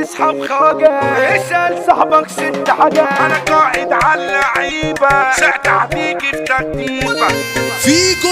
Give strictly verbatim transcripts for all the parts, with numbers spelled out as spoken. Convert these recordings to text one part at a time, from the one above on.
تسحب خواجة اسأل صاحبك ست حاجات. انا قاعد على اللعيبة ساعتها هتيجي في تكتيفة. فيكو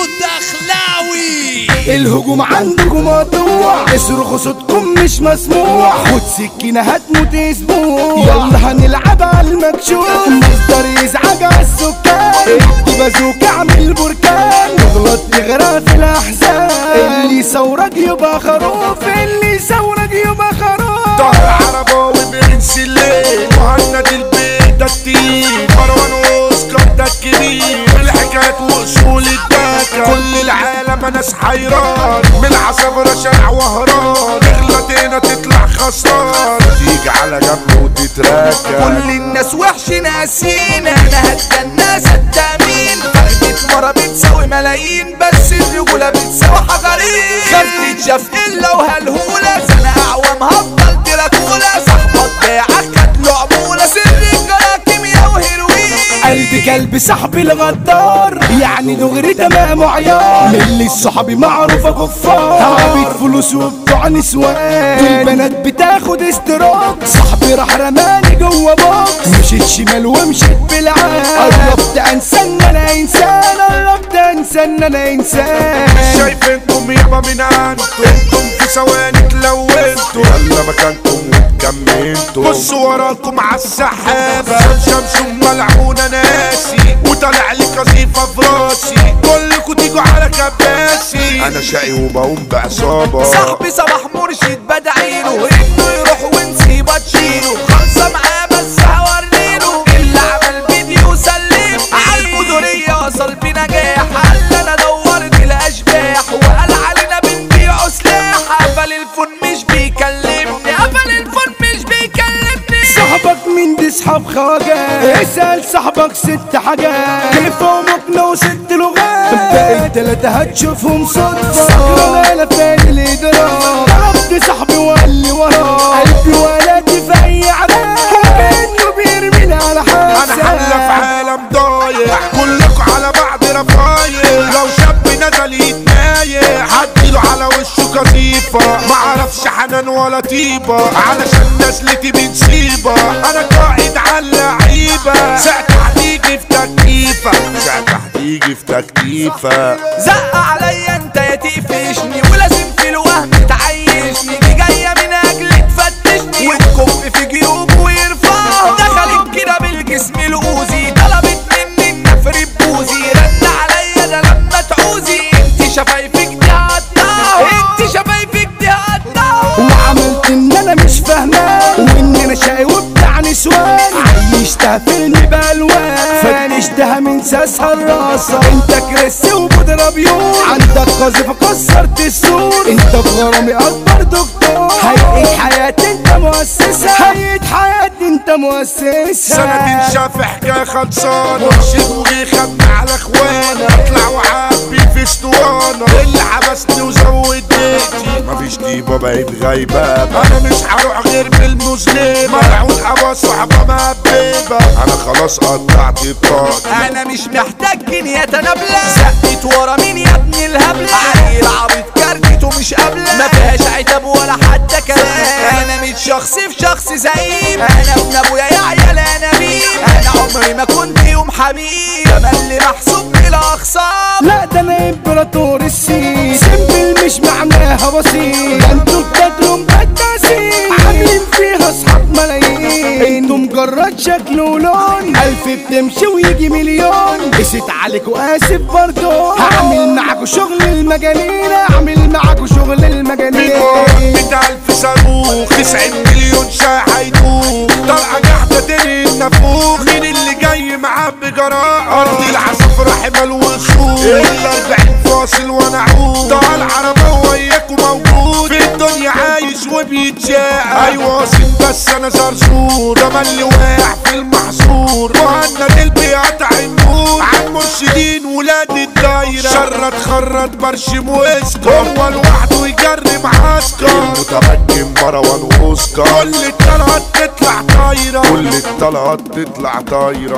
الدخلاوي الهجوم عندكم مقطوع، اصرخوا صوتكم مش مسموع، خد سكينة هتموت اسبوع، يلا هنلعب على المكشوف، مصدر يزعج على السكان، ادي بازوك اعمل بركان، تغلط تغرق في الاحزان، اللي يصورك يبقى خروف، اللي يصورك يبقى خروف. طاهر عرباوي برنس الليل، مهند البيت ده التقيل، مروان اوسكار ده الكبير، الحكايات واصول الدكة، كل العالم ناس حيران، من العصافرة شارع وهران، تغلط هنا تطلع خسران، تيجي على جنب وتتراكى. كل الناس وحش ناسين، انا هتجنى صدق مين، فرقة مرة بتساوي ملايين، بس الرجولة بتساوي حجرين، خاف تتشاف الا وهالهولة، سنة اعوام هفضل تراكولة، صاحبك باعك هتلو عمولة، سر الجرى كيميا وهيروين، قلبي كلب صاحبي الغدار، يعني دغري تمام وعيار، اللي الصحابي معروفة كفار، عبيد فلوس وبتوع نسوان، دول بنات بتاخد استروك، صاحبي راح رماني جوه بوكس، مشيت شمال ومشيت بالعاد، قربت انسى ان انا انسان، قربت انسى ان انا انسان. مش شايفينكم يابا من انتم، انتم في ثواني تلونتوا، يلا مكانكم واتكمنتوا، بصوا وراكم عالسحابة، شمشم ملعونة ناسي، وطالع لي قذيفة في راسي، كلكوا تيجوا على كباسي، انا شقي وبقوم بعصابة، صاحبي صباح مرشد بدعيله، انه يروح ونسيبه تشيله، خلصة معاه بس هوريله، اللي عمل فيديو سلمني، عالمدورية وصل بنجاح، قال انا دورت الاشباح، وقال علينا بنبيعوا سلاح، قفل الفون مش بيكلمني، قفل الفون مش بيكلمني. صاحبك مين دي صحاب خواجة، اسأل صاحبك ست حاجات، كيف امك وست لغات، باقي التلاتة هتشوفهم صدفة، سكران انا فين الادراك، ضربت صاحبي وقال لي وراه، قلبي ولادي في اي عذاب، وكأنه بيرميني على حاسة، انا حلة في عالم ضايع، كلكوا على بعض رفايع، لو شاب نزل يتنايح هديله على وشه قذيفة، معرفش حنان ولا طيبة، علشان نزلتي بنسيبة، انا قاعد على اللعيبة، ساعتها هتيجي في تكتيفة، ساعتها هتيجي في تكتيفة. زق عليا انت يا تقفشني، ولازم في الوهم تعيشني، دي جاية من اجل تفتشني، وتكب في جيوب ويرفعها، دخلت كده بالجسم الأوزي، طلبت مني النفر بوزي، رد عليا ده لما تعوزي، انت شفايفك دي هتنهار، انت شفايفك دي هتنهار، وعملت ان انا مش فاهمان، وان انا شقي وبتاع نسوان، عيشتها فيلم بالوان، فنشتها من ساسها الراسة، انت كريس وبودرة بيور، عندك قذيفة كسرت السور، انت بغرامي اكبر دكتور، هيئة حياتي انت مؤسسة، هيئة حياتي انت مؤسسة، سنتين شاف حكاية خلصانة، مرشد وجي خدني على اخوانا، اطلع وعبي في اسطوانة، اللي حبسني وزود بيتي، مفيش ديبة بقيت غيبابة، انا مش هروح غير بالمسلمة، ملعون ابا صحبة مهببة، انا خلاص قطعت بطاقتي، انا مش محتاج جنيه تنابلة، زقت ورا مين يا ابن الهبلة، عيل عبيط كارتته مش قابلة، ما فيهاش عتاب ولا حتى كلام، انا مش شخص في شخص زعيم، انا ابن ابويا يا عيال انا مين، انا عمري ما كنت يوم حبيب، انا اللي محسوب بلا اخصام، لا ده انا امبراطور السين، سيمبل مش معناها بسيط، ده انتوا بتاكلوا مقدسين، عاملين فيها اصحاب ملايين، انتوا مجرد شكل ولون، الف بتمشي ويجي مليون، قست عليكوا اسف برضو، هعمل معاكوا شغل المجانين، هعمل معاكوا شغل المجانين، مية ألف صاروخ تسعين مليون شاي هيدوخ، طلعة جحدة تاني النافوخ، مين اللي جاي معاه بجراءة، أرض العصافرة حمل وصول، الأربعين فاصل وانا عود، طال عربة وياكوا موجود، في الدنيا عايش وبيتشاق، أيوة واصل بس أنا زرزور، ده اللي واقع في المحصور، مهند البيقطع النور، عن مرشدين ولاد الدايرة، شرط خرط برشم واسكر، هو لوحده يجري معسكر، المتمكن مروان اوسكار، كل الطلقات تطلع طايرة، كل الطلقات تطلع طايرة.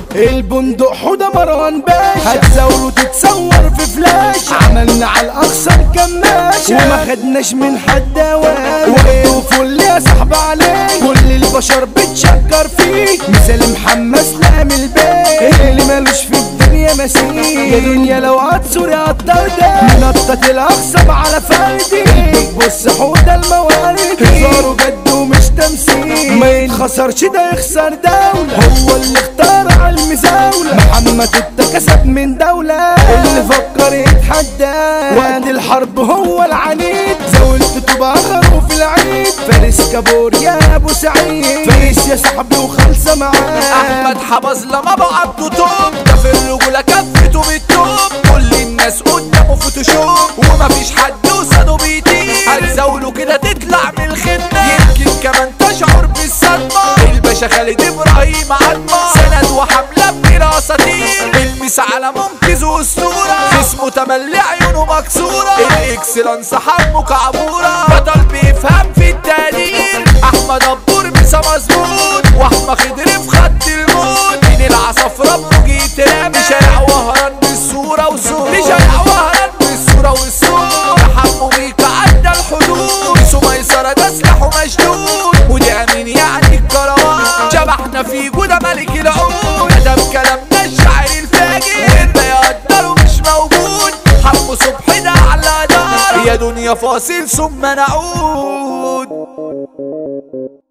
البندق حوده مروان باشا هتزاوله تتصور في فلاش عملنا على الاقصى الكماشة وما خدناش من حد اوان وقته فل يا صاحب عليه كل البشر بتشكر فيك مثال محمد سلام البيت اللي مالوش في الدنيا مسيح يا دنيا لو هتصوري هتطردك منطط الاقصى على فردي بص حوده الموارد هزاره جد ومش تمثيل ما يتخسرش ده يخسر دولة هو اللي اختار على المزاولة محمد اتكسب من دولة اللي فكر يتحدى وقت الحرب هو العنيد زاولت تبقى خروف العيد فارس كابور يا ابو سعيد فارس يا صاحبي وخلصة معاه احمد حبظ لما بعته توب ده في الرجولة كفته بالتوب كل الناس قدامه فوتوشوب ومفيش حد قصاده بيطير هتزاوله كده تطلع من الخدمة يمكن كمان تشعر بالصدمة الباشا خالد ابراهيم عظمة سند وحملة براساتير المس على منقذ واسطورة جسمه تملي عيونه مكسورة الاكسلانس حمه كعبورة بطل بيفهم في التقدير احمد دبور مسا مظبوط واحمد خضر في خط الموت من العصافرة بروج يترمى شارع وهران بالصورة وصورة شارع وهران بالصورة والصورة حمو ميكا عدى الحدود بيسو ميسرة ده سلاحه مشدود ودي امين يعني الكروان شبحنا في جودة ملك العود ده بكلامنا الشاعر الفاجر وانت يقدره مش موجود حمو صبحي ده على دار يا دنيا فاصل ثم نعود.